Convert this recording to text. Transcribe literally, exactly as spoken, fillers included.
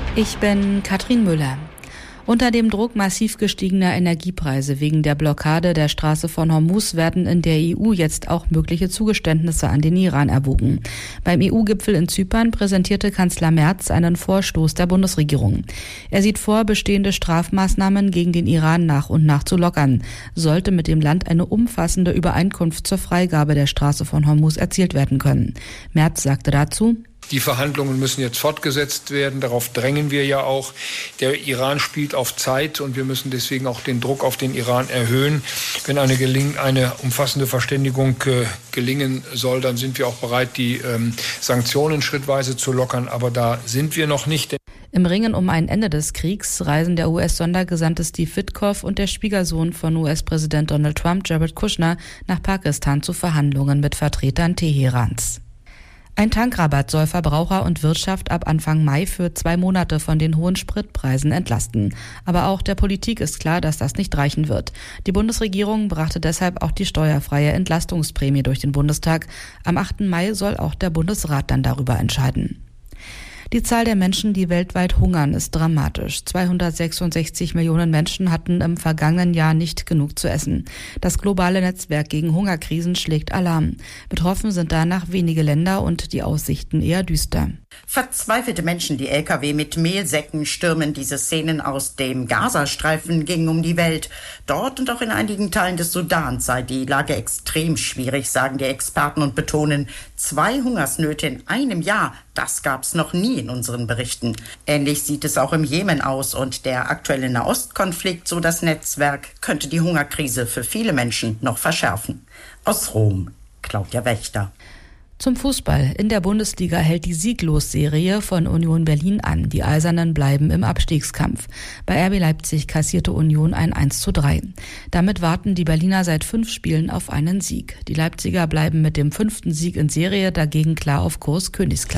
Ich bin Katrin Müller. Unter dem Druck massiv gestiegener Energiepreise wegen der Blockade der Straße von Hormuz werden in der E U jetzt auch mögliche Zugeständnisse an den Iran erwogen. Beim E U-Gipfel in Zypern präsentierte Kanzler Merz einen Vorstoß der Bundesregierung. Er sieht vor, bestehende Strafmaßnahmen gegen den Iran nach und nach zu lockern, sollte mit dem Land eine umfassende Übereinkunft zur Freigabe der Straße von Hormuz erzielt werden können. Merz sagte dazu: Die Verhandlungen müssen jetzt fortgesetzt werden. Darauf drängen wir ja auch. Der Iran spielt auf Zeit und wir müssen deswegen auch den Druck auf den Iran erhöhen. Wenn eine, geling- eine umfassende Verständigung äh, gelingen soll, dann sind wir auch bereit, die ähm, Sanktionen schrittweise zu lockern. Aber da sind wir noch nicht. Im Ringen um ein Ende des Kriegs reisen der U S-Sondergesandte Steve Witkoff und der Schwiegersohn von U S-Präsident Donald Trump, Jared Kushner, nach Pakistan zu Verhandlungen mit Vertretern Teherans. Ein Tankrabatt soll Verbraucher und Wirtschaft ab Anfang Mai für zwei Monate von den hohen Spritpreisen entlasten. Aber auch der Politik ist klar, dass das nicht reichen wird. Die Bundesregierung brachte deshalb auch die steuerfreie Entlastungsprämie durch den Bundestag. Am achten Mai soll auch der Bundesrat dann darüber entscheiden. Die Zahl der Menschen, die weltweit hungern, ist dramatisch. zweihundertsechsundsechzig Millionen Menschen hatten im vergangenen Jahr nicht genug zu essen. Das globale Netzwerk gegen Hungerkrisen schlägt Alarm. Betroffen sind danach wenige Länder und die Aussichten eher düster. Verzweifelte Menschen, die L K W mit Mehlsäcken stürmen. Diese Szenen aus dem Gazastreifen gingen um die Welt. Dort und auch in einigen Teilen des Sudans sei die Lage extrem schwierig, sagen die Experten und betonen, zwei Hungersnöte in einem Jahr, das gab's noch nie in unseren Berichten. Ähnlich sieht es auch im Jemen aus und der aktuelle Nahostkonflikt, so das Netzwerk, könnte die Hungerkrise für viele Menschen noch verschärfen. Aus Rom, Claudia Wächter. Zum Fußball. In der Bundesliga hält die Sieglos-Serie von Union Berlin an. Die Eisernen bleiben im Abstiegskampf. Bei R B Leipzig kassierte Union ein eins zu drei. Damit warten die Berliner seit fünf Spielen auf einen Sieg. Die Leipziger bleiben mit dem fünften Sieg in Serie dagegen klar auf Kurs Königsklasse.